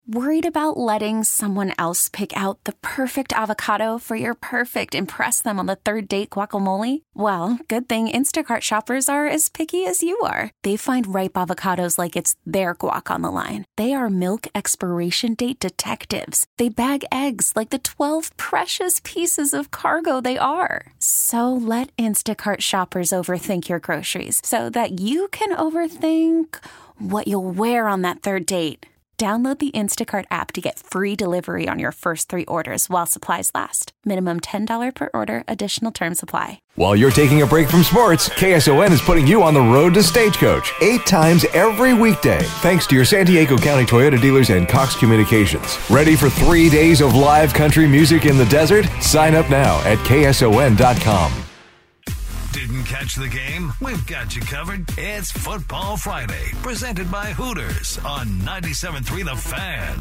Worried about letting someone else pick out the perfect avocado for your perfect impress them on the third date guacamole? Well, good thing Instacart shoppers are as picky as you are. They find ripe avocados like it's their guac on the line. They are milk expiration date detectives. They bag eggs like the 12 precious pieces of cargo they are. So let Instacart shoppers overthink your groceries so that you can overthink what you'll wear on that third date. Download the Instacart app to get free delivery on your first 3 orders while supplies last. Minimum $10 per order. Additional terms apply. While you're taking a break from sports, KSON is putting you on the road to Stagecoach 8 times every weekday, thanks to your San Diego County Toyota dealers and Cox Communications. Ready for 3 days of live country music in the desert? Sign up now at KSON.com. Didn't catch the game? We've got you covered. It's Football Friday, presented by Hooters on 97.3 The Fan.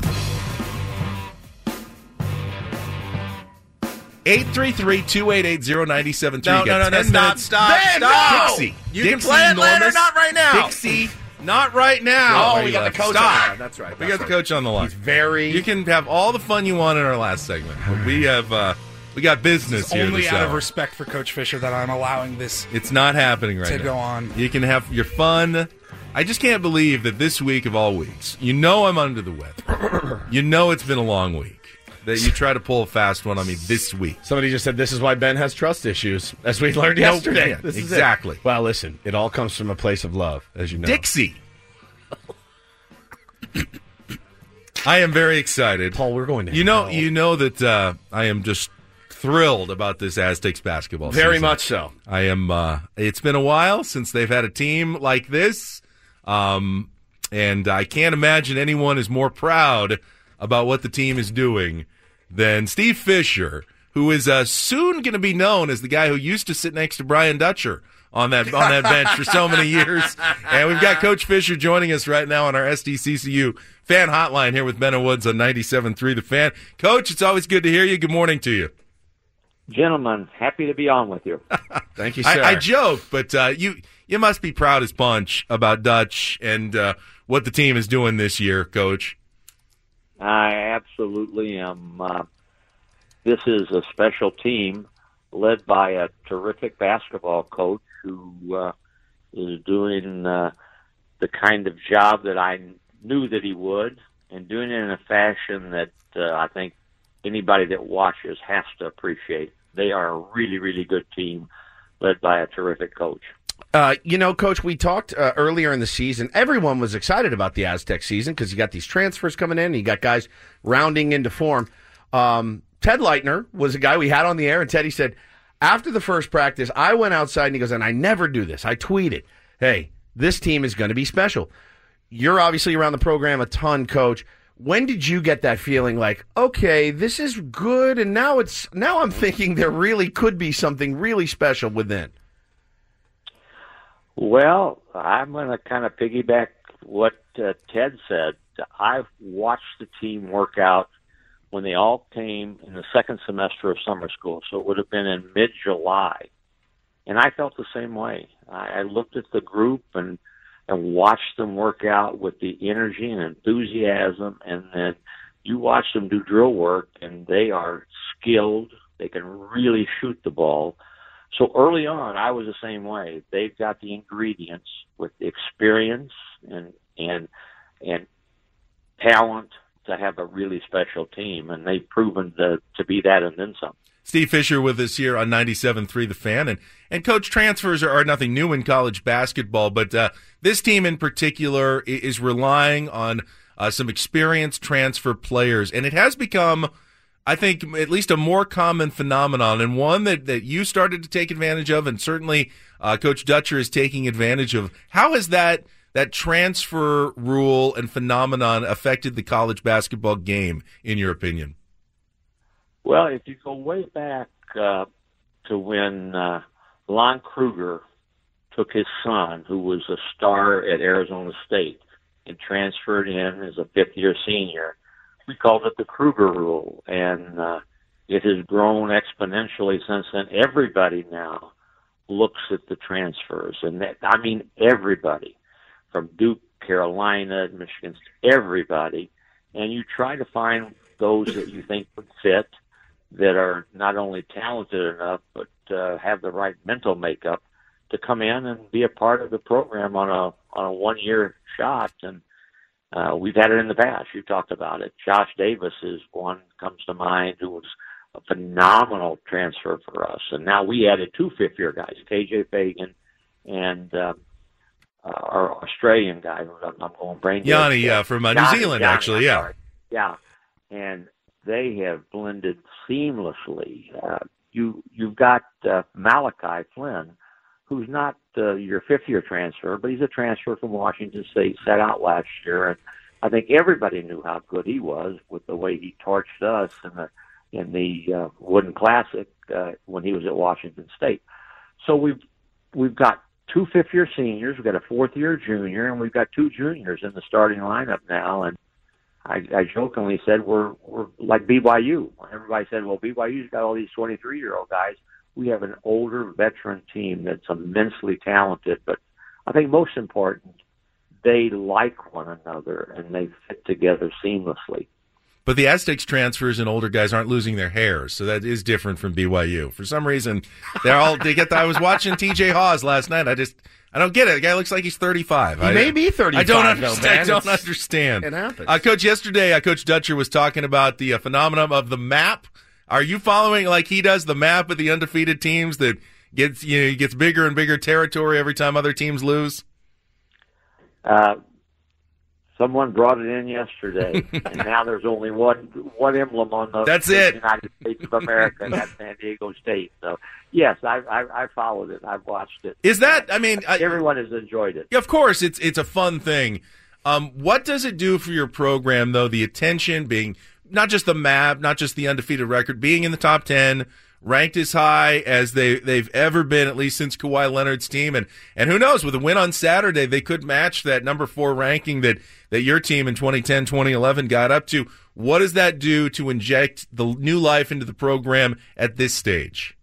833-288-0973. Stop. Dixie. You can play it later, not right now. Dixie, not right now. Oh, we got the coach Stop. on. That's right. We got the coach on the line. He's very... You can have all the fun you want in our last segment. But we have... we got business here only this out hour. of respect for Coach Fisher that I'm allowing this It's not happening right to now. go on. You can have your fun. I just can't believe that this week of all weeks, you know I'm under the weather. You know it's been a long week. That you try to pull a fast one on me this week. Somebody just said this is why Ben has trust issues, as we learned yesterday. Yeah, This is exactly. it. Well, listen, it all comes from a place of love, as you know. Dixie. I am very excited. Paul, we're going to You know that I am just thrilled about this Aztecs basketball season. Very much so. I am. It's been a while since they've had a team like this, and I can't imagine anyone is more proud about what the team is doing than Steve Fisher, who is soon going to be known as the guy who used to sit next to Brian Dutcher on that bench for so many years. And we've got Coach Fisher joining us right now on our SDCCU fan hotline here with Ben and Woods on 97.3 The Fan. Coach, it's always good to hear you. Good morning to you. Gentlemen, happy to be on with you. Thank you, sir. I joke, but you must be proud as punch about Dutch and what the team is doing this year, Coach. I absolutely am. This is a special team led by a terrific basketball coach who is doing the kind of job that I knew that he would, and doing it in a fashion that I think anybody that watches has to appreciate. They are a really, really good team led by a terrific coach. Coach, we talked earlier in the season. Everyone was excited about the Aztec season because you got these transfers coming in. You got guys rounding into form. Ted Leitner was a guy we had on the air, and Teddy said, after the first practice, I went outside, and he goes, and I never do this. I tweeted, hey, this team is going to be special. You're obviously around the program a ton, Coach. When did you get that feeling like, okay, this is good, and now I'm thinking there really could be something really special within? Well, I'm going to kind of piggyback what Ted said. I've watched the team work out when they all came in the second semester of summer school, so it would have been in mid-July. And I felt the same way. I looked at the group and watched them work out with the energy and enthusiasm, and then you watch them do drill work, and they are skilled. They can really shoot the ball. So early on, I was the same way. They've got the ingredients with the experience and talent to have a really special team, and they've proven to be that and then some. Steve Fisher with us here on 97.3 The Fan. And Coach, transfers are nothing new in college basketball, but this team in particular is relying on some experienced transfer players, and it has become, I think, at least a more common phenomenon, and one that you started to take advantage of, and certainly Coach Dutcher is taking advantage of. How has that transfer rule and phenomenon affected the college basketball game, in your opinion? Well, if you go way back to when Lon Kruger took his son, who was a star at Arizona State, and transferred in as a fifth-year senior, we called it the Kruger rule, and it has grown exponentially since then. Everybody now looks at the transfers, and everybody, from Duke, Carolina, Michigan, everybody and you try to find those that you think would fit, that are not only talented enough, but have the right mental makeup to come in and be a part of the program on a 1-year shot. And we've had it in the past. You talked about it. Josh Davis is one comes to mind, who was a phenomenal transfer for us. And now we added 2 fifth-year guys, KJ Fagan and our Australian guy, I'm going brain dead. Yanni from New Zealand, actually, yeah. Yeah, and they have blended seamlessly. You've got Malachi Flynn, who's not your 5th-year transfer, but he's a transfer from Washington State, sat out last year, and I think everybody knew how good he was with the way he torched us in the Wooden Classic when he was at Washington State. So we've got 2 fifth-year seniors, we've got a 4th-year junior, and we've got 2 juniors in the starting lineup now. And I jokingly said we're like BYU. Everybody said, well, BYU's got all these 23-year-old guys. We have an older veteran team that's immensely talented, but I think most important, they like one another and they fit together seamlessly. But the Aztecs transfers and older guys aren't losing their hair, so that is different from BYU. For some reason, I was watching TJ Haws last night. I don't get it. The guy looks like he's 35. He may be 35. I don't understand. It happens. Coach, yesterday, Coach Dutcher was talking about the phenomenon of the map. Are you following like he does the map of the undefeated teams that gets bigger and bigger territory every time other teams lose? Someone brought it in yesterday, and now there's only one emblem on the United States of America, and that's San Diego State. So, yes, I followed it. I've watched it. Is that, everyone has enjoyed it. Of course, it's a fun thing. What does it do for your program, though, the attention being not just the map, not just the undefeated record, being in the top 10, ranked as high as they've ever been, at least since Kawhi Leonard's team. And who knows, with a win on Saturday, they could match that number 4 ranking that your team in 2010, 2011 got up to. What does that do to inject the new life into the program at this stage?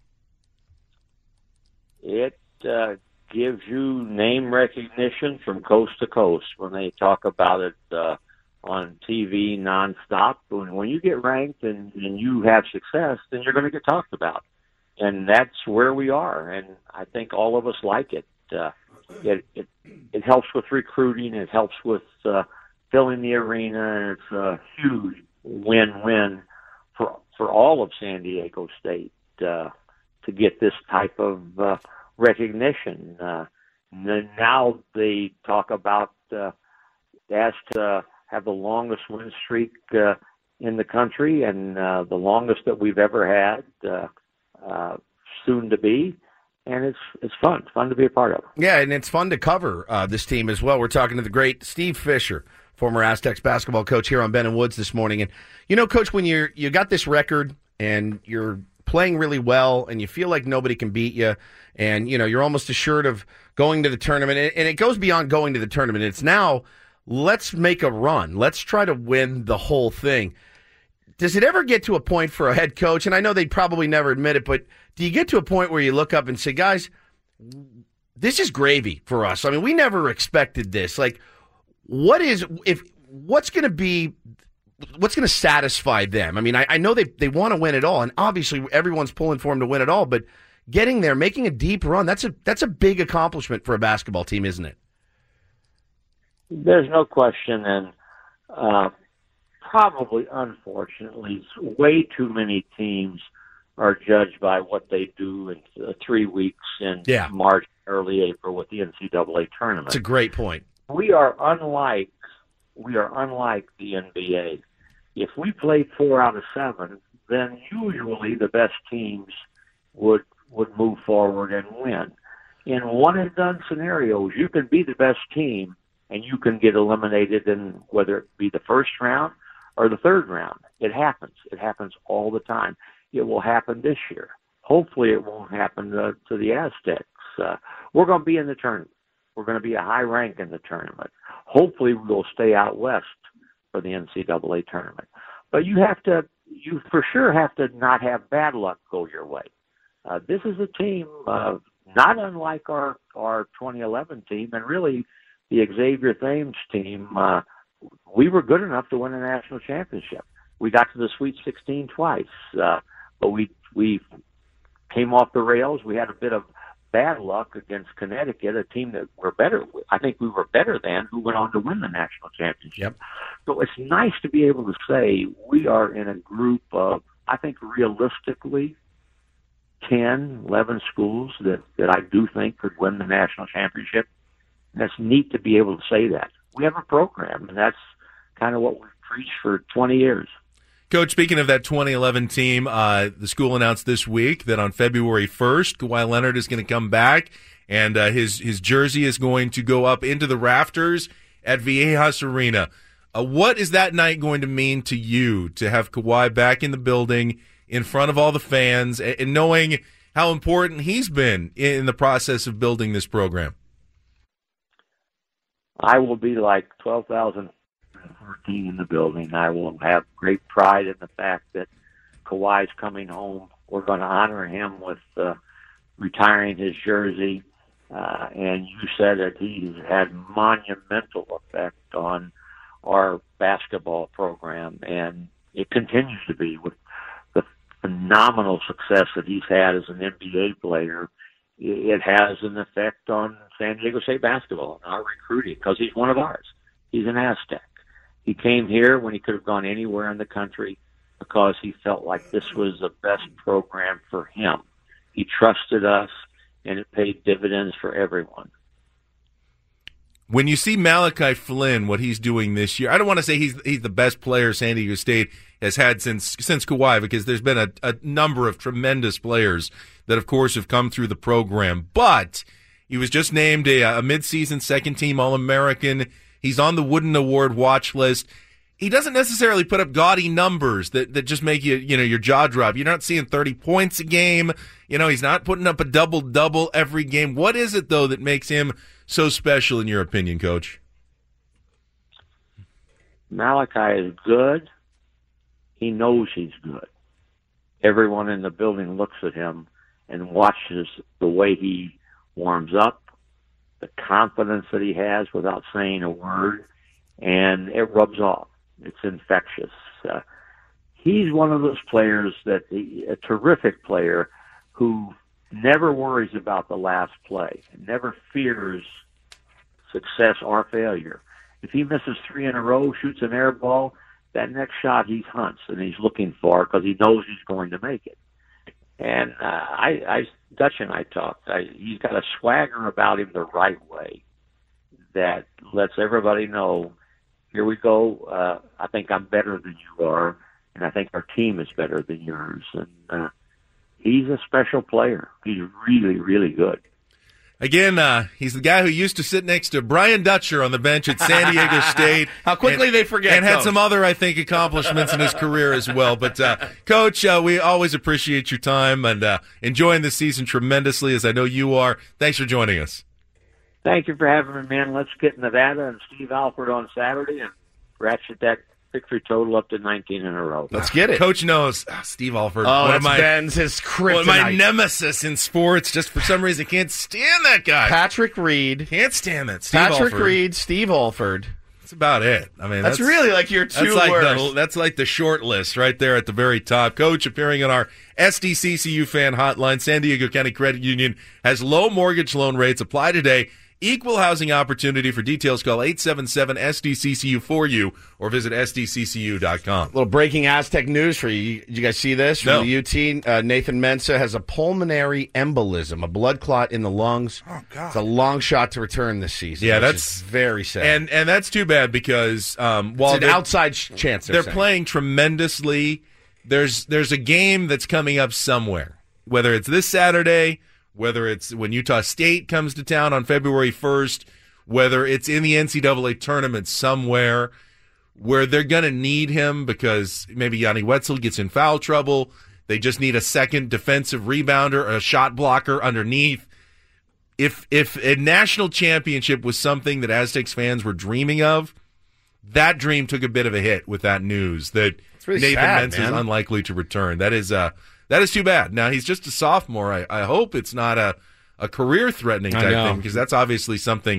It gives you name recognition from coast to coast when they talk about it on TV nonstop. When you get ranked and you have success, then you're going to get talked about. And that's where we are. And I think all of us like it. It helps with recruiting. It helps with filling the arena. And it's a huge win-win for all of San Diego State to get this type of recognition. Now they talk about as to have the longest win streak in the country and the longest that we've ever had, soon to be. And it's fun. It's fun to be a part of. Yeah, and it's fun to cover this team as well. We're talking to the great Steve Fisher, former Aztecs basketball coach, here on Ben and Woods this morning. And, Coach, when you got this record and you're playing really well and you feel like nobody can beat you and, you're almost assured of going to the tournament, and it goes beyond going to the tournament. It's now, let's make a run. Let's try to win the whole thing. Does it ever get to a point for a head coach, and I know they'd probably never admit it, but do you get to a point where you look up and say, guys, this is gravy for us? I mean, we never expected this. Like, what's going to satisfy them? I mean, I know they want to win it all, and obviously everyone's pulling for them to win it all, but getting there, making a deep run, that's a big accomplishment for a basketball team, isn't it? There's no question, and probably, unfortunately, way too many teams are judged by what they do in 3 weeks in March, early April with the NCAA tournament. That's a great point. We are unlike the NBA. If we played 4 out of 7, then usually the best teams would move forward and win. In one and done scenarios, you can be the best team and you can get eliminated in whether it be the first round or the third round. It happens. It happens all the time. It will happen this year. Hopefully it won't happen to the Aztecs. We're going to be in the tournament. We're going to be a high rank in the tournament. Hopefully we'll stay out west for the NCAA tournament. But you for sure have to not have bad luck go your way. This is a team not unlike our 2011 team, and really the Xavier Thames team we were good enough to win a national championship. We got to the Sweet 16 twice, but we came off the rails. We had a bit of bad luck against Connecticut, a team that we're better. I think we were better than, who went on to win the national championship. Yep. So it's nice to be able to say we are in a group of, I think realistically, 10, 11 schools that I do think could win the national championship. And it's neat to be able to say that. We have a program, and that's kind of what we've preached for 20 years. Coach, speaking of that 2011 team, the school announced this week that on February 1st, Kawhi Leonard is going to come back, and his jersey is going to go up into the rafters at Viejas Arena. What is that night going to mean to you, to have Kawhi back in the building in front of all the fans, and knowing how important he's been in the process of building this program? I will be like 12,014 in the building. I will have great pride in the fact that Kawhi's coming home. We're going to honor him with retiring his jersey. And you said that he's had monumental effect on our basketball program, and it continues to be with the phenomenal success that he's had as an NBA player. It has an effect on San Diego State basketball and our recruiting, because he's one of ours. He's an Aztec. He came here when he could have gone anywhere in the country because he felt like this was the best program for him. He trusted us, and it paid dividends for everyone. When you see Malachi Flynn, what he's doing this year, I don't want to say he's the best player San Diego State has had since Kawhi, because there's been a number of tremendous players that, of course, have come through the program. But he was just named a midseason second-team All-American. He's on the Wooden Award watch list. He doesn't necessarily put up gaudy numbers that just make your jaw drop. You're not seeing 30 points a game. He's not putting up a double-double every game. What is it, though, that makes him so special, in your opinion, Coach? Malachi is good. He knows he's good. Everyone in the building looks at him and watches the way he warms up, the confidence that he has without saying a word, and it rubs off. It's infectious. He's one of those players a terrific player who never worries about the last play, never fears success or failure. If he misses 3 in a row, shoots an air ball, that next shot he hunts and he's looking for because he knows he's going to make it. And Dutch and I talked. He's got a swagger about him the right way that lets everybody know, here we go. I think I'm better than you are, and I think our team is better than yours. And he's a special player. He's really, really good. Again, he's the guy who used to sit next to Brian Dutcher on the bench at San Diego State. How quickly they forget. And had some other, I think, accomplishments in his career as well. But, Coach, we always appreciate your time and enjoying this season tremendously, as I know you are. Thanks for joining us. Thank you for having me, man. Let's get Nevada and Steve Alford on Saturday and ratchet that victory total up to 19 in a row. Let's get it. Coach knows Steve Alford. Ben's his kryptonite. One of my nemesis in sports. Just for some reason, can't stand that guy. Patrick Reed. Can't stand that. Patrick Reed, Steve Alford. That's about it. I mean, that's really like your two worst. That's like the short list right there at the very top. Coach appearing on our SDCCU fan hotline. San Diego County Credit Union has low mortgage loan rates. Apply today. Equal housing opportunity. For details, call 877-SDCCU for you or visit SDCCU.com. Little breaking Aztec news for you. Did you guys see this? From the UT, Nathan Mensah has a pulmonary embolism, a blood clot in the lungs. Oh, God. It's a long shot to return this season. Yeah, that's very sad. And that's too bad because while it's an outside chance they're playing tremendously, there's a game that's coming up somewhere, whether it's this Saturday, whether it's when Utah State comes to town on February 1st, whether it's in the NCAA tournament somewhere where they're going to need him because maybe Yanni Wetzel gets in foul trouble. They just need a second defensive rebounder, a shot blocker underneath. If a national championship was something that Aztecs fans were dreaming of, that dream took a bit of a hit with that news that really Nathan Mensah is man. unlikely to return. That is too bad. Now, he's just a sophomore. I hope it's not a career-threatening type thing because that's obviously something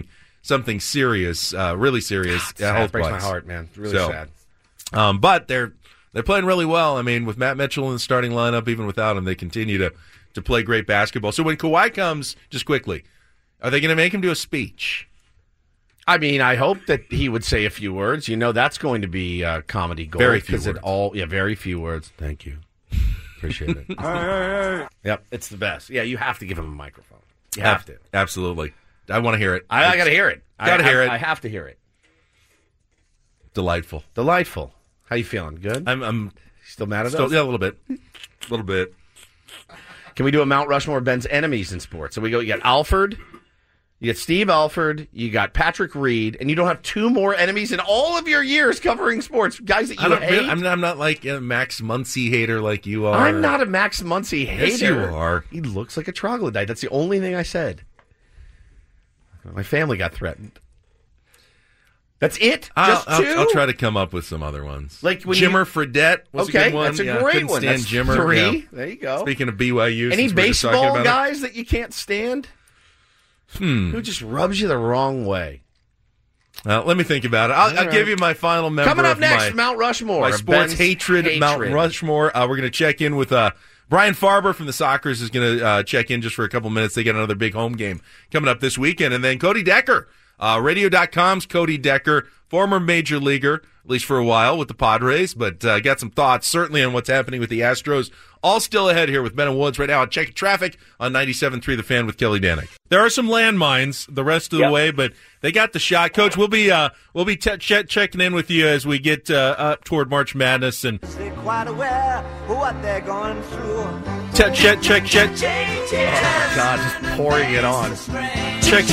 something serious, really serious. It breaks my heart, man. It's really sad. But they're playing really well. I mean, with Matt Mitchell in the starting lineup, even without him, they continue to play great basketball. So when Kawhi comes, just quickly, are they going to make him do a speech? I mean, I hope that he would say a few words. You know, that's going to be comedy gold. Very few words. Very few words. Thank you. Appreciate it. Hey. Yep, it's the best. Yeah, you have to give him a microphone. You have to. Absolutely. I want to hear it. I got to hear it. Got to hear it. I have to hear it. Delightful. How you feeling? Good? I'm still mad at us? Yeah, a little bit. A little bit. Can we do a Mount Rushmore of Ben's enemies in sports? So you got Alford, you got Steve Alford, you got Patrick Reed, and you don't have two more enemies in all of your years covering sports. Guys that you hate? I'm not like a Max Muncy hater like you are. I'm not a Max Muncy hater. Yes, you are. He looks like a troglodyte. That's the only thing I said. My family got threatened. That's it? Just two? I'll try to come up with some other ones. Like when Jimmer Fredette was a good one. That's a great one. Stand That's Jimmer. three. Yeah. There you go. Speaking of BYU. Any baseball guys that you can't stand? Who just rubs you the wrong way? Let me think about it. I'll give you my final member. Coming up next, Mount Rushmore. My sports hatred, Mount Rushmore. We're going to check in with Brian Farber from the Sockers is going to check in just for a couple minutes. They got another big home game coming up this weekend. And then Cody Decker, Radio.com's Cody Decker, former major leaguer, at least for a while with the Padres, but got some thoughts certainly on what's happening with the Astros. All still ahead here with Ben and Woods right now. Check traffic on 97.3 The Fan with Kelly Danek. There are some landmines the rest of the way, but they got the shot. Coach, we'll be checking in with you as we get up toward March Madness and quite aware of what they're going through. Check. Oh, God, just pouring it on. Check.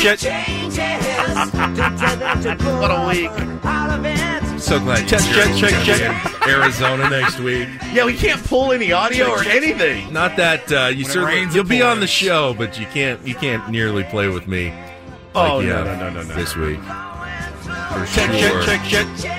What a week. So glad. Check. Arizona next week. Yeah, we can't pull any audio or anything. Not that you'll be on the show, but you can't nearly play with me. No. This week. Check.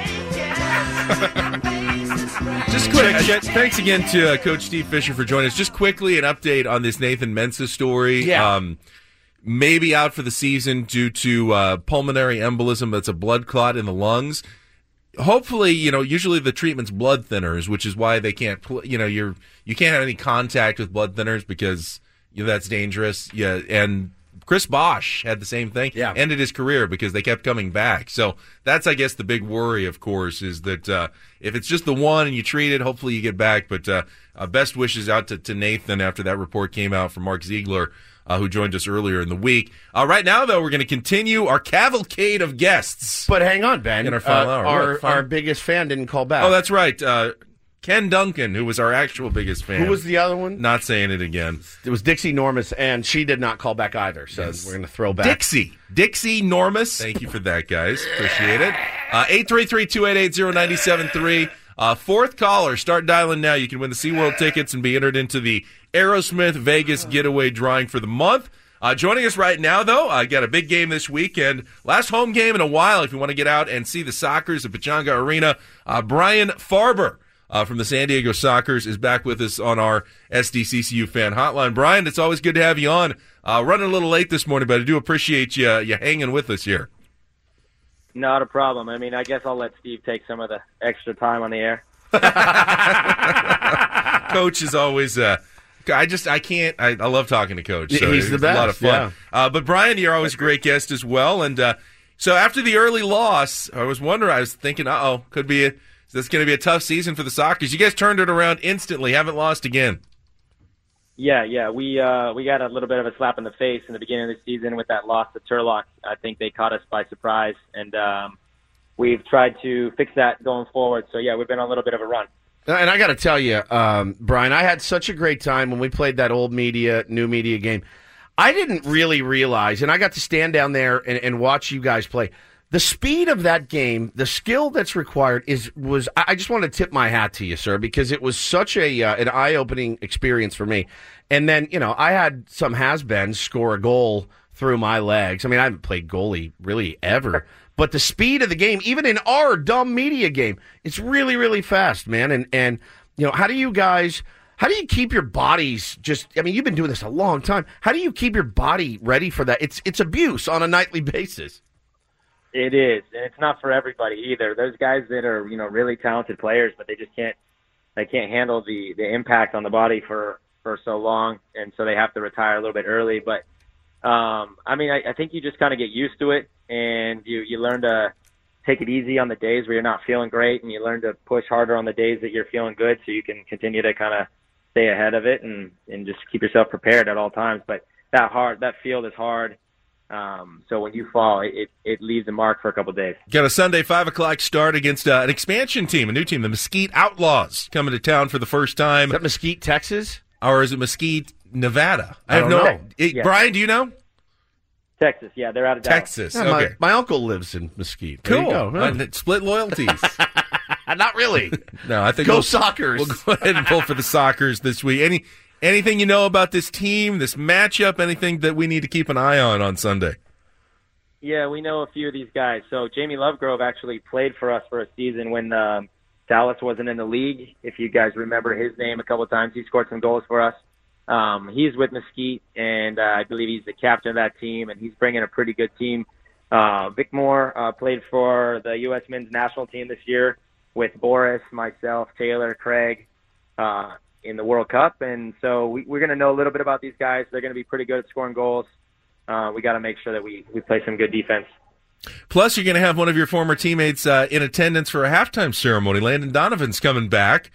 Just quick, thanks again to Coach Steve Fisher for joining us. Just quickly, an update on this Nathan Mensah story. Yeah. Maybe out for the season due to pulmonary embolism. That's a blood clot in the lungs. Hopefully, usually the treatment's blood thinners, which is why they can't, you can't have any contact with blood thinners because that's dangerous. Yeah, and Chris Bosh had the same thing. Yeah. Ended his career because they kept coming back. So that's, I guess, the big worry, of course, is that if it's just the one and you treat it, hopefully you get back. But best wishes out to Nathan after that report came out from Mark Ziegler, who joined us earlier in the week. Right now, though, we're going to continue our cavalcade of guests. But hang on, Ben. In our final hour. Our biggest fan didn't call back. Oh, that's right. Ken Duncan, who was our actual biggest fan. Who was the other one? Not saying it again. It was Dixie Normus, and she did not call back either. So we're going to throw back. Dixie Normus. Thank you for that, guys. Appreciate it. 833-288-0973. Fourth caller. Start dialing now. You can win the SeaWorld tickets and be entered into the Aerosmith Vegas Getaway drawing for the month. Joining us right now, though, got a big game this weekend. Last home game in a while if you want to get out and see the Sockers at Pechanga Arena. Brian Farber from the San Diego Sockers is back with us on our SDCCU fan hotline. Brian, it's always good to have you on. Running a little late this morning, but I do appreciate you hanging with us here. Not a problem. I mean, I guess I'll let Steve take some of the extra time on the air. Coach is always I love talking to Coach. So he's the best. A lot of fun. Yeah. But Brian, you're always a great guest as well. And so after the early loss, I was thinking, this going to be a tough season for the Sockers. You guys turned it around instantly. Haven't lost again. Yeah. We got a little bit of a slap in the face in the beginning of the season with that loss to Turlock. I think they caught us by surprise, and we've tried to fix that going forward. So, yeah, we've been on a little bit of a run. And I got to tell you, Brian, I had such a great time when we played that old media, new media game. I didn't really realize, and I got to stand down there and watch you guys play. The speed of that game, the skill that's required was. I just want to tip my hat to you, sir, because it was such an eye-opening experience for me. And then, I had some has-beens score a goal through my legs. I mean, I haven't played goalie really ever. But the speed of the game, even in our dumb media game, it's really, really fast, man. And how do you keep your bodies you've been doing this a long time. How do you keep your body ready for that? It's abuse on a nightly basis. It is, and it's not for everybody either. There's guys that are, really talented players, but they just can't handle the impact on the body for so long, and so they have to retire a little bit early. But I think you just kind of get used to it, and you learn to take it easy on the days where you're not feeling great, and you learn to push harder on the days that you're feeling good, so you can continue to kind of stay ahead of it and just keep yourself prepared at all times. But that field is hard. So when you fall, it leaves a mark for a couple of days. Got a Sunday 5 o'clock start against an expansion team, a new team, the Mesquite Outlaws, coming to town for the first time. Is that Mesquite, Texas? Or is it Mesquite, Nevada? I don't know. Yeah. Brian, do you know? Texas, yeah, they're out of Dallas. Texas, Yeah, okay. my uncle lives in Mesquite. There Cool. you go. Split loyalties. Not really. No, I think Go Sockers. We'll go ahead and pull for the Sockers this week. Anything you know about this team, this matchup, anything that we need to keep an eye on Sunday? Yeah, we know a few of these guys. So Jamie Lovegrove actually played for us for a season when Dallas wasn't in the league. If you guys remember his name a couple of times, he scored some goals for us. He's with Mesquite, and I believe he's the captain of that team, and he's bringing a pretty good team. Vic Moore played for the U.S. men's national team this year with Boris, myself, Taylor, Craig in the World Cup. And so we're going to know a little bit about these guys. They're going to be pretty good at scoring goals. We got to make sure that we play some good defense. Plus, you're going to have one of your former teammates in attendance for a halftime ceremony. Landon Donovan's coming back.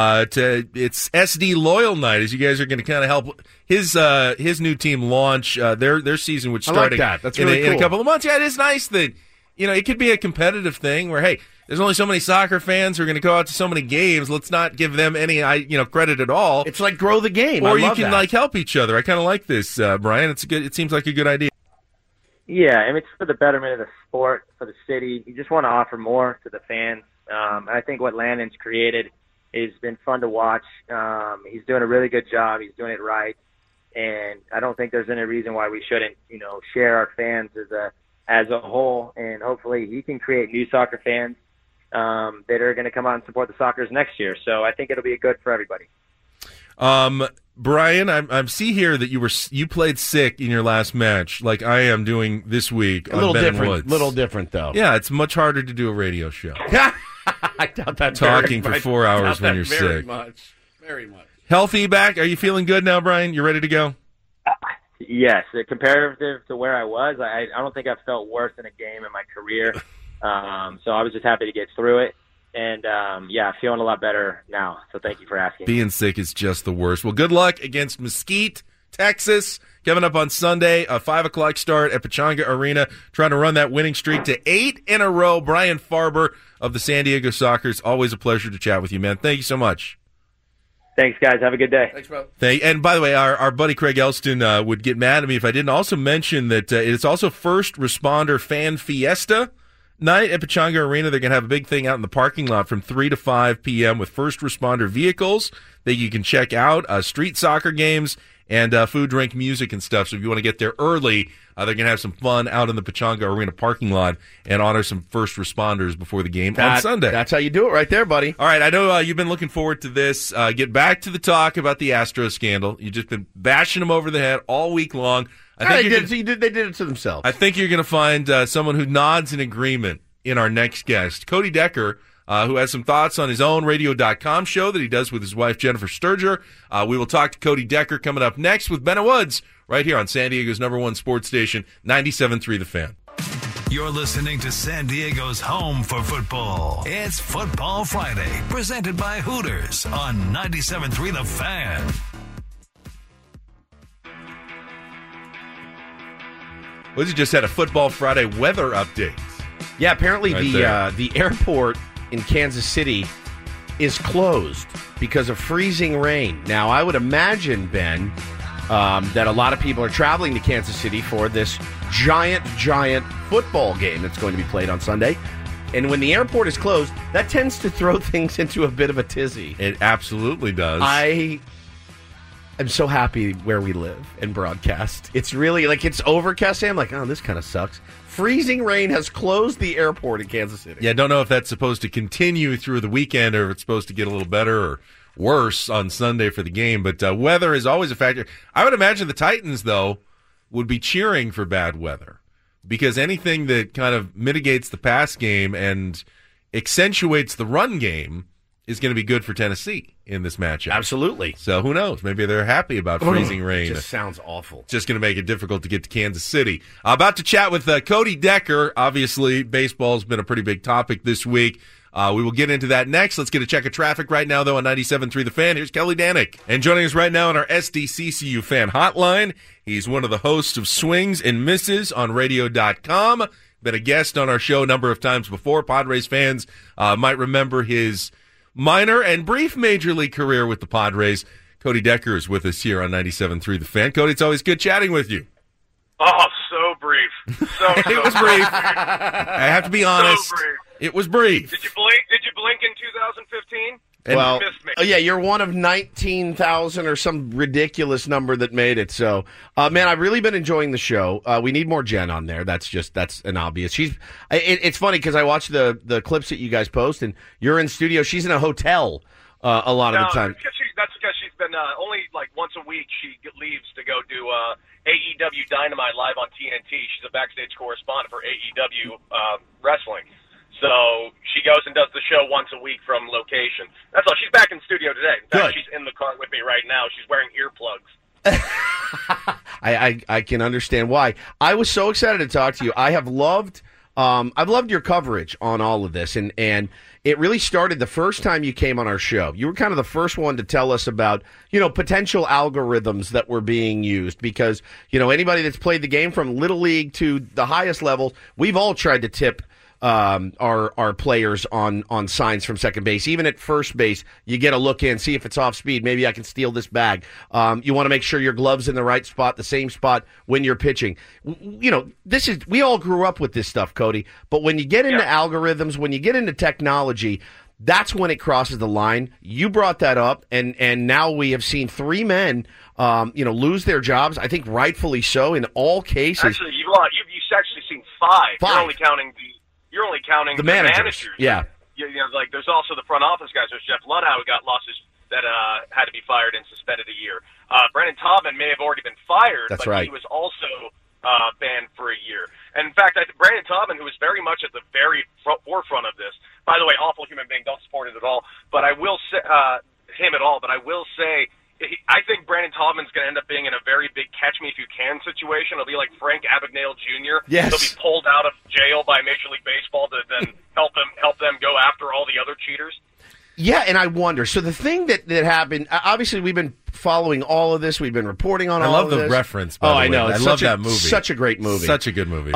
It's SD Loyal Night, as you guys are going to kind of help his new team launch their season, which starting I like that. That's really cool. in a couple of months. Yeah, it is nice that it could be a competitive thing where, hey, there's only so many soccer fans who are going to go out to so many games. Let's not give them any credit at all. It's like grow the game. Or I you love can that. help each other. I kind of like this, Brian. It seems like a good idea. Yeah, and it's for the betterment of the sport, for the city. You just want to offer more to the fans. I think what Landon's created has been fun to watch. He's doing a really good job. He's doing it right. And I don't think there's any reason why we shouldn't, share our fans as a whole. And hopefully he can create new soccer fans that are going to come out and support the Sockers next year. So I think it'll be good for everybody. Brian, I see here that you played sick in your last match, like I am doing this week. A little on Ben different. Woods. Little different, though. Yeah, it's much harder to do a radio show. I doubt that. Talking very for much. 4 hours when Doubt you're that very sick. Much. Very much. Healthy back? Are you feeling good now, Brian? You ready to go? Yes, comparative to where I was, I don't think I've felt worse in a game in my career. So I was just happy to get through it. And, feeling a lot better now. So thank you for asking. Being sick is just the worst. Well, good luck against Mesquite, Texas, coming up on Sunday, a 5 o'clock start at Pechanga Arena, trying to run that winning streak to 8 in a row. Brian Farber of the San Diego Sockers, always a pleasure to chat with you, man. Thank you so much. Thanks, guys. Have a good day. Thanks, bro. And by the way, our buddy Craig Elston would get mad at me if I didn't also mention that it's also First Responder Fan Fiesta night at Pechanga Arena. They're going to have a big thing out in the parking lot from 3 to 5 p.m. with first responder vehicles that you can check out, street soccer games, and food, drink, music, and stuff. So if you want to get there early, they're going to have some fun out in the Pechanga Arena parking lot and honor some first responders before the game on Sunday. That's how you do it right there, buddy. All right, I know you've been looking forward to this. Get back to the talk about the Astros scandal. You've just been bashing them over the head all week long. They did it to themselves. I think you're going to find someone who nods in agreement in our next guest, Cody Decker, who has some thoughts on his own radio.com show that he does with his wife, Jennifer Sturger. We will talk to Cody Decker coming up next with Benna Woods right here on San Diego's #1 sports station, 97.3 The Fan. You're listening to San Diego's home for football. It's Football Friday, presented by Hooters on 97.3 The Fan. Woodsy just had a Football Friday weather update. Yeah, apparently Right the airport in Kansas City is closed because of freezing rain. Now, I would imagine, Ben, that a lot of people are traveling to Kansas City for this giant football game that's going to be played on Sunday. And when the airport is closed, that tends to throw things into a bit of a tizzy. It absolutely does. I'm so happy where we live and broadcast. It's really it's overcast. I'm like, oh, this kind of sucks. Freezing rain has closed the airport in Kansas City. Yeah, I don't know if that's supposed to continue through the weekend or if it's supposed to get a little better or worse on Sunday for the game. But weather is always a factor. I would imagine the Titans, though, would be cheering for bad weather because anything that kind of mitigates the pass game and accentuates the run game is going to be good for Tennessee in this matchup. Absolutely. So who knows? Maybe they're happy about freezing rain. It just sounds awful. Just going to make it difficult to get to Kansas City. About to chat with Cody Decker. Obviously, baseball's been a pretty big topic this week. We will get into that next. Let's get a check of traffic right now, though, on 97.3 The Fan. Here's Kelly Danick. And joining us right now on our SDCCU fan hotline, he's one of the hosts of Swings and Misses on radio.com. Been a guest on our show a number of times before. Padres fans might remember his minor and brief major league career with the Padres. Cody Decker is with us here on 97.3 The Fan. Cody, it's always good chatting with you. Oh, so brief. It was brief. I have to be honest. So brief. It was brief. Did you blink in 2015? Well, You missed me. yeah, you're one of 19,000 or some ridiculous number that made it. So, man, I've really been enjoying the show. We need more Jen on there. That's an obvious. It's funny because I watch the clips that you guys post, and you're in studio. She's in a hotel a lot of the time. That's because she's been only like once a week she leaves to go do AEW Dynamite live on TNT. She's a backstage correspondent for AEW wrestling. So she goes and does the show once a week from location. That's all. She's back in studio today. In fact, she's in the car with me right now. She's wearing earplugs. I can understand why. I was so excited to talk to you. I've loved your coverage on all of this, and it really started the first time you came on our show. You were kind of the first one to tell us about, potential algorithms that were being used because, anybody that's played the game from Little League to the highest levels, we've all tried to tip our players on signs from second base. Even at first base, you get a look in, see if it's off speed. Maybe I can steal this bag. You want to make sure your glove's in the right spot, the same spot when you're pitching. We all grew up with this stuff, Cody. But when you get into algorithms, when you get into technology, that's when it crosses the line. You brought that up, and now we have seen 3 men, lose their jobs. I think rightfully so in all cases. Actually, you've actually seen 5. You're only counting the managers. Yeah. Like there's also the front office guys. There's Jeff Luhnow who got losses that had to be fired and suspended a year. Brennan Taubman may have already been fired, That's but right. he was also banned for a year. And in fact, Brandon Taubman, who was very much at the very forefront of this, by the way, awful human being, don't support it at all. But I will say him at all. But I will say, I think Brandon Taubman's going to end up being in a very big catch-me-if-you-can situation. It'll be like Frank Abagnale Jr. Yes. He'll be pulled out of jail by Major League Baseball to then help them go after all the other cheaters. Yeah, and I wonder. So the thing that happened, obviously we've been following all of this. We've been reporting on all of this. I love the reference, by the way. I know. I love that movie. Such a great movie. Such a good movie.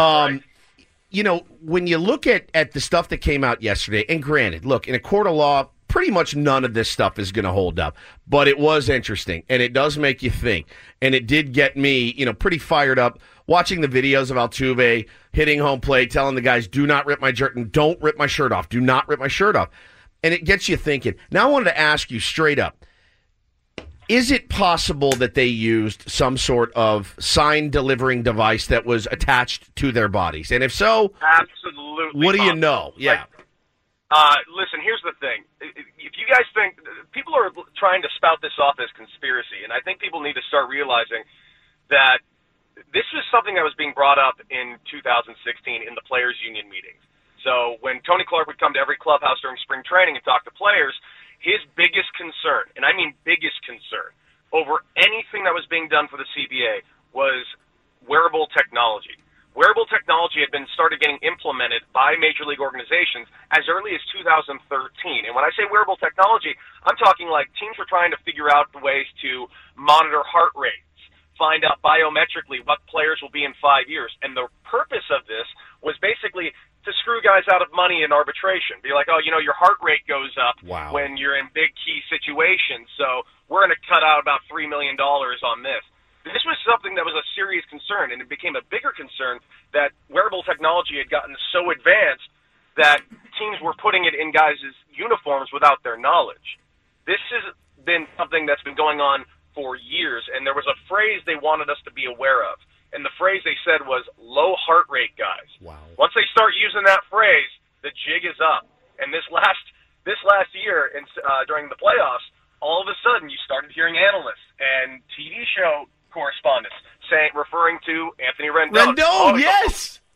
When you look at the stuff that came out yesterday, and granted, look, in a court of law, pretty much none of this stuff is going to hold up. But it was interesting, and it does make you think. And it did get me, pretty fired up watching the videos of Altuve hitting home plate, telling the guys, do not rip my shirt, and don't rip my shirt off. Do not rip my shirt off. And it gets you thinking. Now I wanted to ask you straight up, is it possible that they used some sort of sign-delivering device that was attached to their bodies? And if so, absolutely. What do you know? Yeah. Listen, here's the thing. If you guys think people are trying to spout this off as conspiracy, and I think people need to start realizing that this was something that was being brought up in 2016 in the players' union meetings. So when Tony Clark would come to every clubhouse during spring training and talk to players, his biggest concern, and I mean biggest concern, over anything that was being done for the CBA was wearable technology. Wearable technology had been started getting implemented by major league organizations as early as 2013. And when I say wearable technology, I'm talking like teams were trying to figure out ways to monitor heart rates, find out biometrically what players will be in 5 years. And the purpose of this was basically to screw guys out of money in arbitration. Be like, your heart rate goes up when you're in big key situations, so we're going to cut out about $3 million on this. This was something that was a serious concern, and it became a bigger concern that wearable technology had gotten so advanced that teams were putting it in guys' uniforms without their knowledge. This has been something that's been going on for years, and there was a phrase they wanted us to be aware of. And the phrase they said was low heart rate guys. Wow. Once they start using that phrase, the jig is up. And this last year during the playoffs, all of a sudden you started hearing analysts and TV show correspondents referring to Anthony Rendon. Rendon, yes.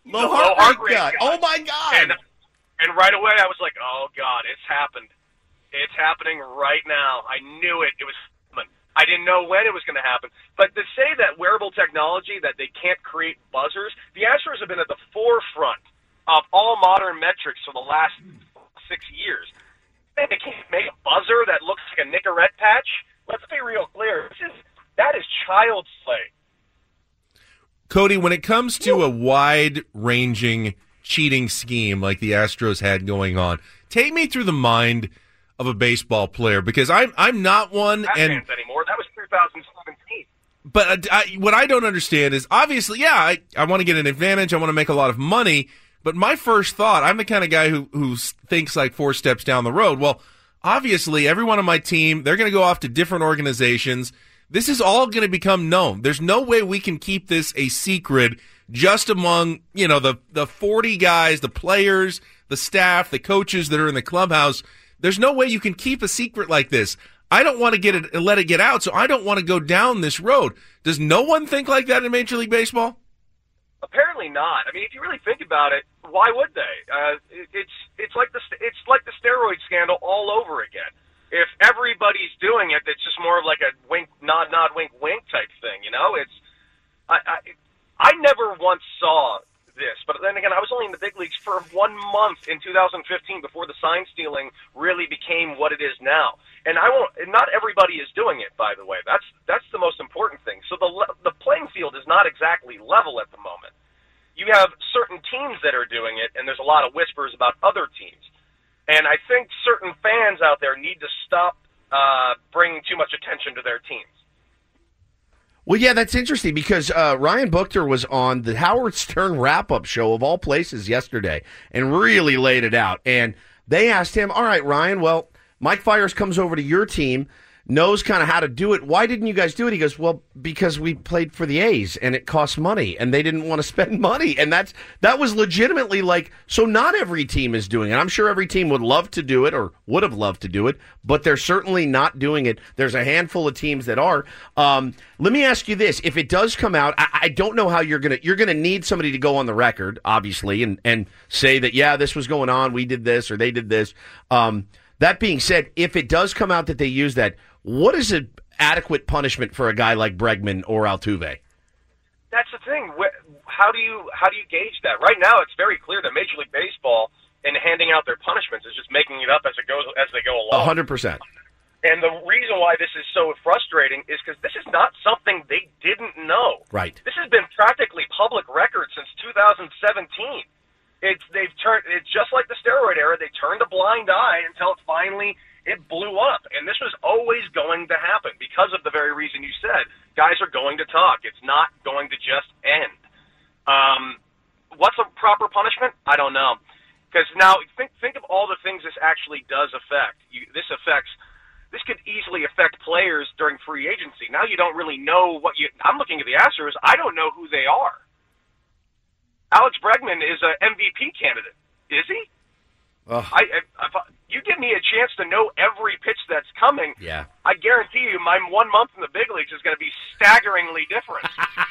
Low heart rate guy. Oh, my God. And right away I was like, oh, God, it's happened. It's happening right now. I knew it. It was happening. I didn't know when it was going to happen. But to say that wearable technology, that they can't create buzzers, the Astros have been at the forefront of all modern metrics for the last 6 years. They can't make a buzzer that looks like a Nicorette patch. Let's be real clear. That is child's play. Cody, when it comes to a wide-ranging cheating scheme like the Astros had going on, take me through the mind of a baseball player, because I'm not one. Not and anymore. That was 2017. But what I don't understand is, obviously, I want to get an advantage. I want to make a lot of money. But my first thought, I'm the kind of guy who thinks like 4 steps down the road. Well, obviously, everyone on my team, they're going to go off to different organizations. This is all going to become known. There's no way we can keep this a secret just among, the 40 guys, the players, the staff, the coaches that are in the clubhouse. There's no way you can keep a secret like this. I don't want to let it get out, so I don't want to go down this road. Does no one think like that in Major League Baseball? Apparently not. I mean, if you really think about it, why would they? It's like the steroid scandal all over again. If everybody's doing it, it's just more of like a wink, nod, wink, wink type thing. I never once saw this, but then again, I was only in the big leagues for 1 month in 2015 before the sign stealing really became what it is now. And not everybody is doing it, by the way. That's the most important thing. So the playing field is not exactly level at the moment. You have certain teams that are doing it, and there's a lot of whispers about other teams. And I think certain fans out there need to stop bringing too much attention to their teams. Well, yeah, that's interesting because Ryan Buchter was on the Howard Stern wrap-up show of all places yesterday and really laid it out. And they asked him, all right, Ryan, well, Mike Fiers comes over to your team, knows kind of how to do it. Why didn't you guys do it? He goes, well, because we played for the A's and it cost money and they didn't want to spend money. And that was legitimately like, so not every team is doing it. I'm sure every team would love to do it or would have loved to do it, but they're certainly not doing it. There's a handful of teams that are. Let me ask you this. If it does come out, I don't know how you're going to need somebody to go on the record, obviously, and say that, yeah, this was going on. We did this or they did this. That being said, if it does come out that they use that, what is an adequate punishment for a guy like Bregman or Altuve? That's the thing. How do you gauge that? Right now, it's very clear that Major League Baseball, in handing out their punishments, is just making it up as they go along. 100%. And the reason why this is so frustrating is because this is not something they didn't know. Right. This has been practically public record since 2017. It's just like the steroid era. They turned a blind eye until it blew up. And this was always going to happen because of the very reason you said. Guys are going to talk. It's not going to just end. What's a proper punishment? I don't know. Because now think of all the things this actually does affect. This could easily affect players during free agency. Now you don't really know I'm looking at the Astros. I don't know who they are. Alex Bregman is an MVP candidate. Is he? You give me a chance to know every pitch that's coming. Yeah. I guarantee you my 1 month in the big leagues is going to be staggeringly different.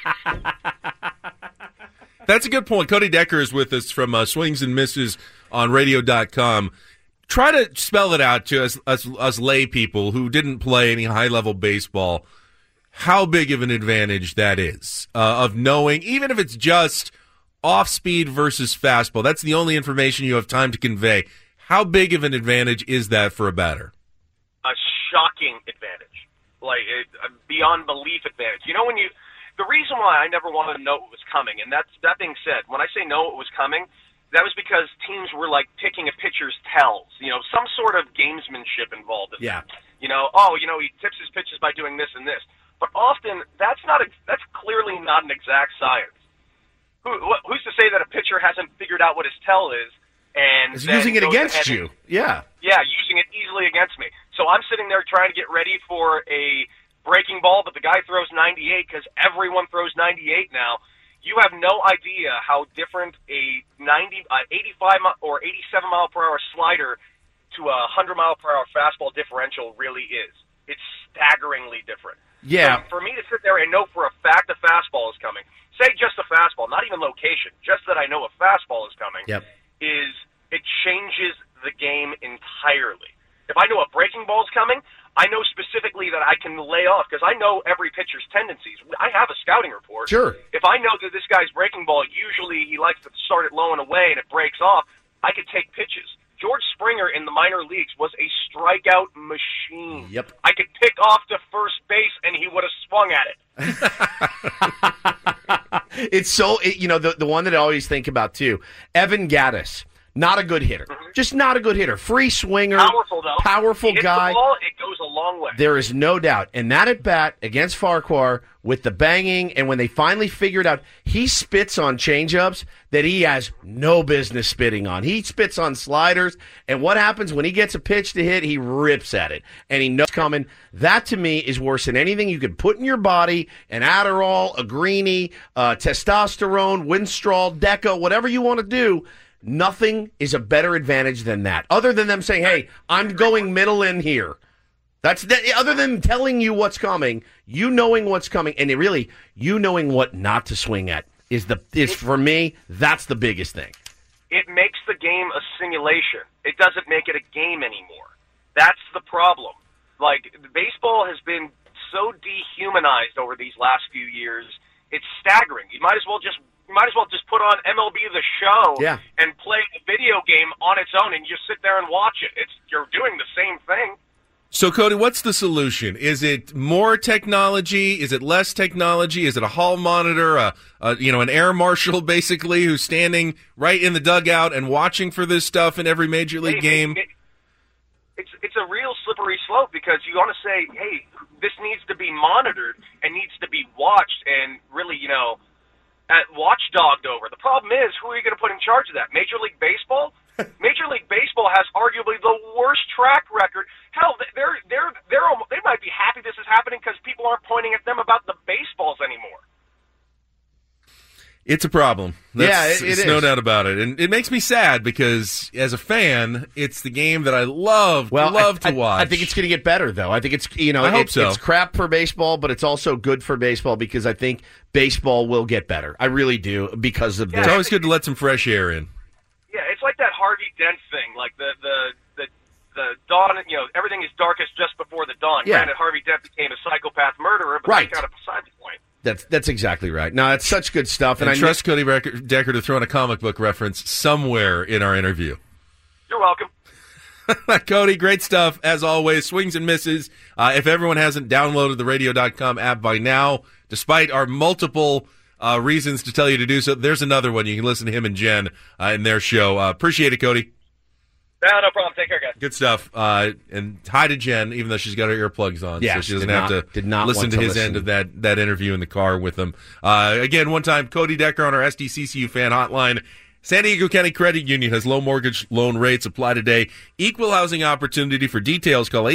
That's a good point. Cody Decker is with us from Swings and Misses on radio.com. Try to spell it out to us lay people who didn't play any high-level baseball, how big of an advantage that is of knowing, even if it's just off-speed versus fastball. That's the only information you have time to convey. How big of an advantage is that for a batter? A shocking advantage, beyond belief advantage. The reason why I never wanted to know what was coming, and that being said, when I say know what was coming, that was because teams were like picking a pitcher's tells. Some sort of gamesmanship involved in that. He tips his pitches by doing this and this. But often that's clearly not an exact science. Who's to say that a pitcher hasn't figured out what his tell is and is using it against you? Yeah, using it easily against me. So I'm sitting there trying to get ready for a breaking ball, but the guy throws 98 because everyone throws 98 now. You have no idea how different a 85 or 87 mile per hour slider to a 100 mile per hour fastball differential really is. It's staggeringly different. Yeah. So for me to sit there and know for a fact a fastball is coming, say just a fastball. fastball, not even location, just that I know a fastball is coming, is it changes the game entirely. If I know a breaking ball is coming, I know specifically that I can lay off because I know every pitcher's tendencies. I have a scouting report. Sure. If I know that this guy's breaking ball, usually he likes to start it low and away and it breaks off, I could take pitches. George Springer in the minor leagues was a strikeout machine. Yep. I could pick off to first base and he would have swung at it. It's so, the one that I always think about too, Evan Gattis. Not a good hitter. Just not a good hitter. Free swinger. Powerful, though. Powerful he hits guy. The ball, it goes a long way. There is no doubt. And that at bat against Farquhar with the banging, and when they finally figured out he spits on changeups that he has no business spitting on. He spits on sliders, and what happens when he gets a pitch to hit, he rips at it. And he knows it's coming. That to me is worse than anything you could put in your body, an Adderall, a greenie, testosterone, Winstrol, Deca, whatever you want to do. Nothing is a better advantage than that, other than them saying, hey, I'm going middle in here. Other than telling you what's coming, you knowing what's coming, and you knowing what not to swing at is for me, that's the biggest thing. It makes the game a simulation. It doesn't make it a game anymore. That's the problem. Like, baseball has been so dehumanized over these last few years, it's staggering. You might as well just put on MLB The Show and play a video game on its own and just sit there and watch it. You're doing the same thing. So, Cody, what's the solution? Is it more technology? Is it less technology? Is it a hall monitor, an air marshal, basically, who's standing right in the dugout and watching for this stuff in every major league game? It's a real slippery slope because you want to say, hey, this needs to be monitored and needs to be watched and really, watchdogged over. The problem is, who are you going to put in charge of that? Major League Baseball? Major League Baseball has arguably the worst track record. Hell, they might be happy this is happening because people aren't pointing at them about the baseballs anymore. It's a problem. It is. No doubt about it. And it makes me sad because, as a fan, it's the game that I love to watch. I think it's going to get better, though. I think it's, I hope so. It's crap for baseball, but it's also good for baseball because I think baseball will get better. I really do because of this. It's always good to let some fresh air in. Yeah, it's like that Harvey Dent thing, like the dawn, everything is darkest just before the dawn. Yeah. Granted, Harvey Dent became a psychopath murderer, but that's kind of beside the point. That's exactly right. No, it's such good stuff. And I trust Cody Decker to throw in a comic book reference somewhere in our interview. You're welcome. Cody, great stuff, as always. Swings and misses. If everyone hasn't downloaded the radio.com app by now, despite our multiple reasons to tell you to do so, there's another one. You can listen to him and Jen in their show. Appreciate it, Cody. No problem. Take care, guys. Good stuff. And hi to Jen, even though she's got her earplugs on, so she doesn't have to listen to his end of that interview in the car with him. Again, one time, Cody Decker on our SDCCU fan hotline. San Diego County Credit Union has low mortgage loan rates. Apply today. Equal housing opportunity. For details, call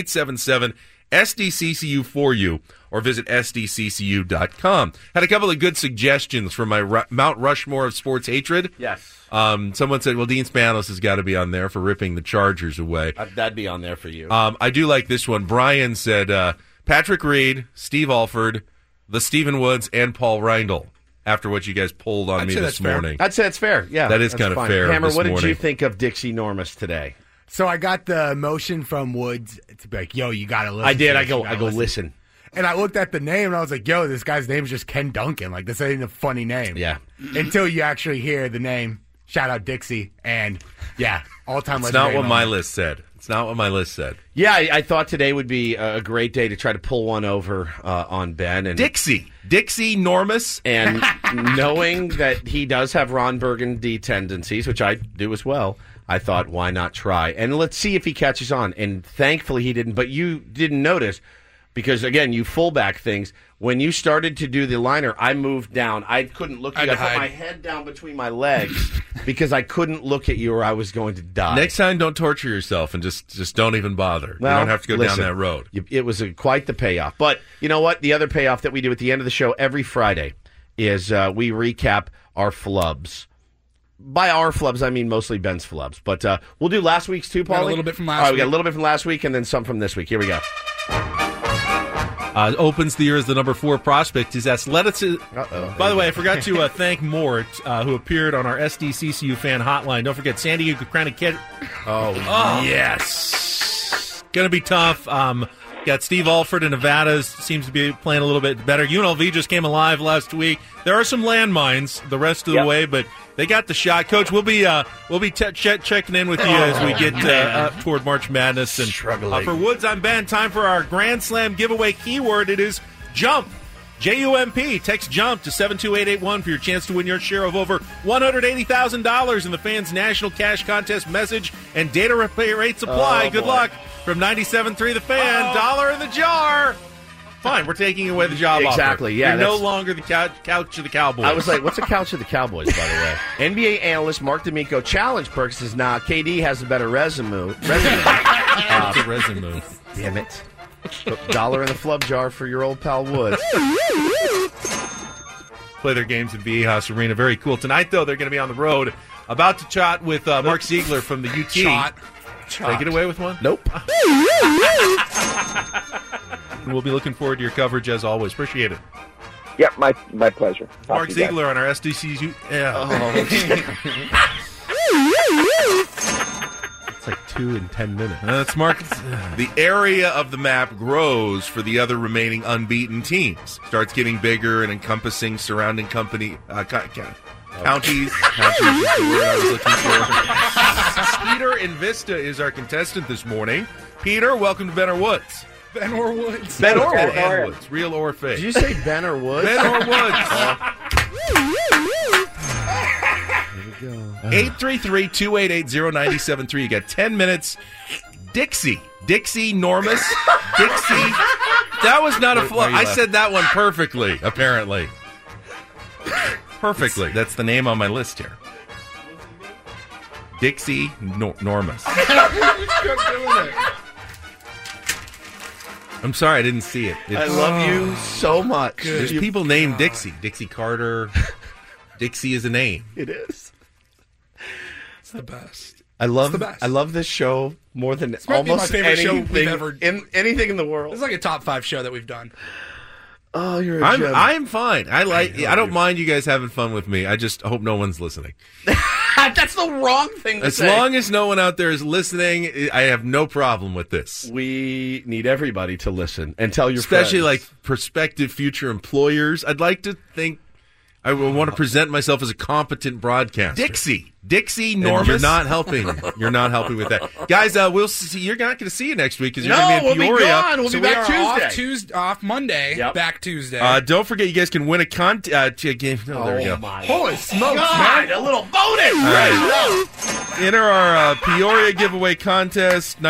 877-SDCCU for you or visit sdccu.com. Had a couple of good suggestions for my Mount Rushmore of sports hatred. Yes. Someone said, well, Dean Spanos has got to be on there for ripping the Chargers away. That'd be on there for you. I do like this one. Brian said, Patrick Reed, Steve Alford, the Stephen Woods, and Paul Reindl, after what you guys pulled on me this morning. I'd say it's fair. Yeah, that is kind of fair. Hammer, what did morning. you think of Dixie Normus today? So I got the motion from Woods to be like, yo, you got to listen. I did. I go listen. And I looked at the name, and I was like, yo, this guy's name is just Ken Duncan. Like, this ain't a funny name. Yeah. Until you actually hear the name. Shout out Dixie. And, yeah, all-time legendary. It's not what my list said. It's not what my list said. Yeah, I thought today would be a great day to try to pull one over on Ben. And Dixie Normus. And knowing that he does have Ron Burgundy tendencies, which I do as well, I thought, why not try? And let's see if he catches on. And thankfully he didn't. But you didn't notice, because, again, you fullback things. When you started to do the liner, I moved down. I couldn't look at you. I put my head down between my legs because I couldn't look at you or I was going to die. Next time, don't torture yourself and just don't even bother. Well, you don't have to go down that road. It was quite the payoff. But you know what? The other payoff that we do at the end of the show every Friday is we recap our flubs. By our flubs, I mean mostly Ben's flubs. But we'll do last week's too, Paulie. A little bit from last week. We got a little bit from last week and then some from this week. Here we go. opens the year as the number 4 prospect. His athleticism. By the way, I forgot to thank Mort, who appeared on our SDCCU fan hotline. Don't forget, San Diego Crown Kid. Oh, yes. Going to be tough. Got Steve Alford in Nevada, seems to be playing a little bit better. UNLV just came alive last week. There are some landmines the rest of the way, but they got the shot. Coach, we'll be checking in with you as we get up toward March Madness. And for Woods, I'm Ben. Time for our Grand Slam giveaway keyword. It is JUMP. JUMP. Text JUMP to 72881 for your chance to win your share of over $180,000 in the Fans National Cash Contest. Message and data rates apply. Good luck. From 97.3 The Fan, dollar in the jar. Fine, we're taking away the job offer. Exactly, yeah. You're no longer the couch of the Cowboys. I was like, what's a couch of the Cowboys, by the way? NBA analyst Mark D'Amico challenge purposes. Nah, KD has a better resume. It's a resume. Damn it. Dollar in the flub jar for your old pal Woods. Play their games at Viejas Arena. Very cool. Tonight, though, they're going to be on the road. About to chat with Mark Ziegler from the UT. Shot. Did I get away with one? Nope. We'll be looking forward to your coverage as always. Appreciate it. Yep, my pleasure. Mark Ziegler on our SDCU. Yeah. It's like 2 and 10 minutes. That's Mark. The area of the map grows for the other remaining unbeaten teams. Starts getting bigger and encompassing surrounding counties. Counties is the word I was looking for. Peter in Vista is our contestant this morning. Peter, welcome to Ben or Woods. Ben or Woods. Ben or Woods. Real or fake. Did you say Ben or Woods? Ben or Woods. Here we go. 833-288-0973. You got 10 minutes. Dixie Normus. Dixie. That was not a flaw. I said that one perfectly, apparently. Perfectly. That's the name on my list here. Dixie Normus. I'm sorry, I didn't see it. I love you so much. There's people named Dixie. Dixie Carter. Dixie is a name. It is. It's the best. I love this show more than almost my favorite anything show we've ever anything in the world. It's like a top 5 show that we've done. Oh, you're a gem. I'm fine. I don't mind you guys having fun with me. I just hope no one's listening. That's the wrong thing to say. As long as no one out there is listening, I have no problem with this. We need everybody to listen and tell your Especially friends. like prospective future employers. I'd like to think I want to present myself as a competent broadcaster. Dixie Normus. You're not helping. You're not helping with that. Guys, we'll see. You're not going to see you next week because you're going to be in Peoria. We'll be gone. We'll be back Tuesday. Off Monday. Yep. Back Tuesday. Don't forget, you guys can win a there we go. Holy smokes, man. A little bonus. All right. Enter our Peoria giveaway contest,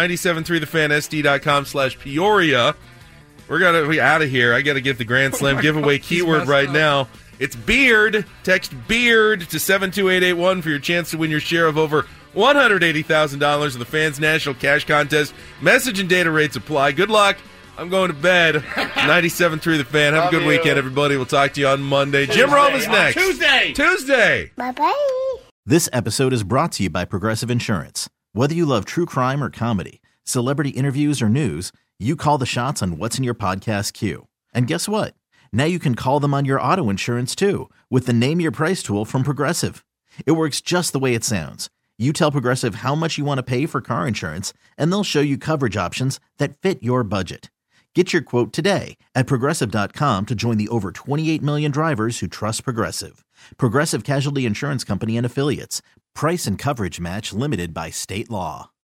973thefan.sd.com/Peoria. We're going to be out of here. I got to get the Grand Slam giveaway keyword right now. It's beard. Text beard to 72881 for your chance to win your share of over $180,000 in the Fans National Cash Contest. Message and data rates apply. Good luck. I'm going to bed. 97.3 The Fan. Have a good weekend, everybody. We'll talk to you on Monday. Jim Rome is next. Tuesday. Bye-bye. This episode is brought to you by Progressive Insurance. Whether you love true crime or comedy, celebrity interviews or news, you call the shots on what's in your podcast queue. And guess what? Now you can call them on your auto insurance, too, with the Name Your Price tool from Progressive. It works just the way it sounds. You tell Progressive how much you want to pay for car insurance, and they'll show you coverage options that fit your budget. Get your quote today at Progressive.com to join the over 28 million drivers who trust Progressive. Progressive Casualty Insurance Company and Affiliates. Price and coverage match limited by state law.